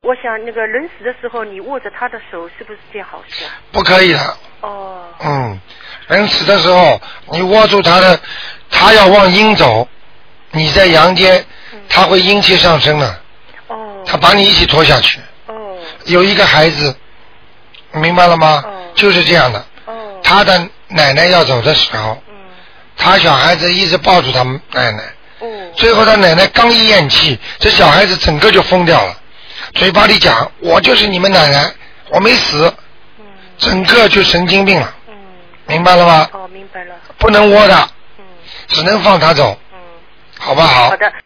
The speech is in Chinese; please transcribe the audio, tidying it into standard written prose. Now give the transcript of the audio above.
我想那个人死的时候，你握着他的手，是不是件好事啊？ 不可以的。 哦。 人死的时候，你握住他的，他要往阴走，你在阳间，他会阴气上升的。他把你一起拖下去。有一个孩子，明白了吗？就是这样的。他的奶奶要走的时候，他小孩子一直抱住他奶奶。最后他奶奶刚一咽气，这小孩子整个就疯掉了，嘴巴里讲我就是你们奶奶，我没死，整个就神经病了。明白了吗？ 明白了。 不能握的，只能放他走。好不好？ 好的。